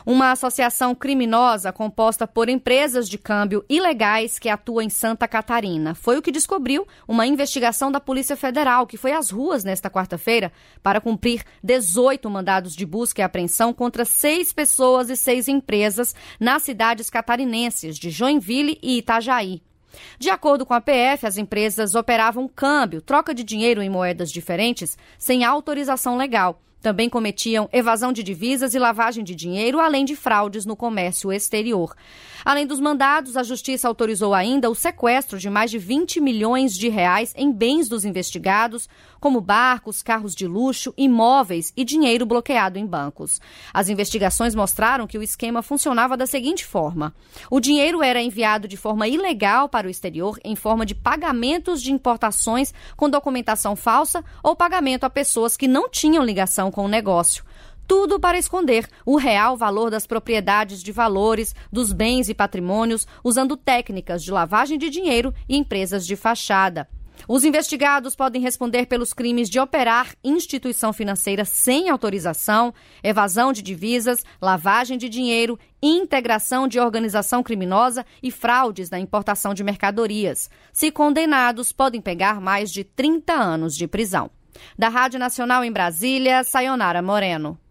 Uma associação criminosa composta por empresas de câmbio ilegais que atua em Santa Catarina. Foi o que descobriu uma investigação da Polícia Federal, que foi às ruas nesta quarta-feira para cumprir 18 mandados de busca e apreensão contra 6 pessoas e 6 empresas nas cidades catarinenses de Joinville e Itajaí. De acordo com a PF, as empresas operavam câmbio, troca de dinheiro em moedas diferentes, sem autorização legal. Também cometiam evasão de divisas e lavagem de dinheiro, além de fraudes no comércio exterior. Além dos mandados, a Justiça autorizou ainda o sequestro de mais de 20 milhões de reais em bens dos investigados, como barcos, carros de luxo, imóveis e dinheiro bloqueado em bancos. As investigações mostraram que o esquema funcionava da seguinte forma: o dinheiro era enviado de forma ilegal para o exterior em forma de pagamentos de importações com documentação falsa ou pagamento a pessoas que não tinham ligação com o negócio. Tudo para esconder o real valor das propriedades de valores, dos bens e patrimônios, usando técnicas de lavagem de dinheiro e empresas de fachada. Os investigados podem responder pelos crimes de operar instituição financeira sem autorização, evasão de divisas, lavagem de dinheiro, integração de organização criminosa e fraudes na importação de mercadorias. Se condenados, podem pegar mais de 30 anos de prisão. Da Rádio Nacional em Brasília, Sayonara Moreno.